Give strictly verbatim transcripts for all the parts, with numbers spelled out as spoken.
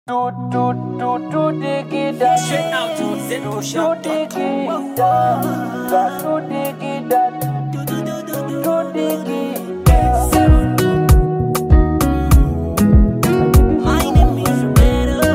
Do do do do dig it up. Straight out to Zenko Do Shop. dig it up. Got to dig it up. Do do do do do. Do dig it up. My name is Beto.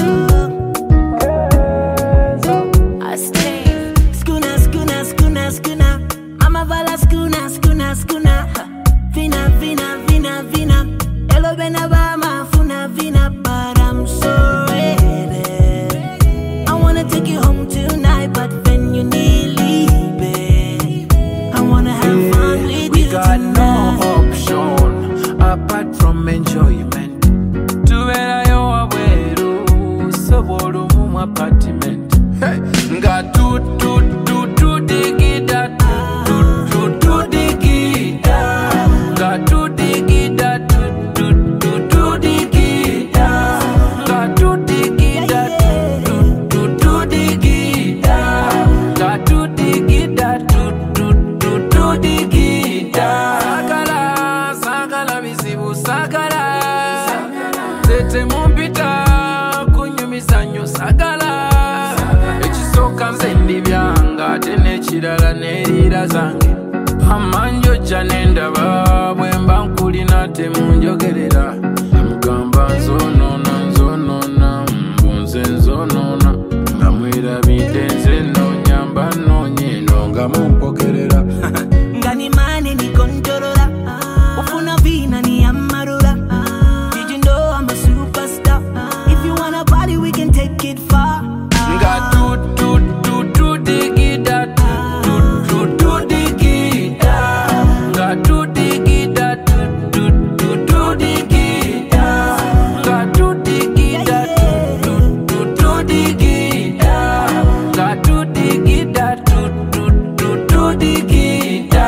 I stay. Skuna, skuna, skuna, skuna. Mama vala skuna, skuna, skuna. Vina, vina, vina, vina. Elo bena bama funa vina, but I'm so ready. I wanna take you home tonight, but when you need leave, I wanna have fun with We you got no tonight. option apart from enjoyment. Tubera yo wabweru sobolo mu apartment. Hey, nga tu tu tu tu digida tu tu tu digida. Nga tu digida tu tu tu tu digida. Nga tu digida tu tu tu digida. Nga tu digida tu tu tu tu digida. Sagala, sagala bizibu sagala. Tete mumpita kunyumisa nnyo sagala. Ekisooka nze ndi byanga ate n'ekirala n'eriira zange. Amanjo jja n'endaba bwe mba nkulina temunjogerera. Namugamba nzonoona nzonoona mbunze nzonoona. Nga mwerabidde nze nnoonyamba nnoonye eno nga mumpokerera. Ngani mane ni controller. Ufuna vina ni amarula. Did you know I'm a superstar? If you wanna party, we can take it far. Nga tu tu tu tu digida tu tu tu digida. Nga tu digida tu tu tu tu digida. Nga tu digida tu tu tu digida. Nga tu digida tu tu tu tu digida.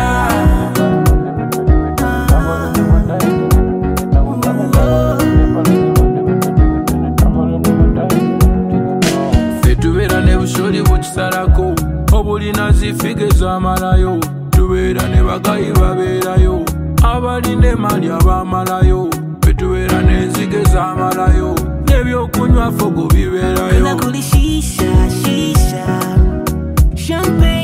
Tubeera ne busholi bukisalako obulina zifige zamalayo. Tubeera ne bagayi babeerayo abalina emali abamalayo. Betubeera n'enzige zamalayo n'ebyokunywa fogo bibeerayo. Kuna kuli shisha, shisha. Champagne.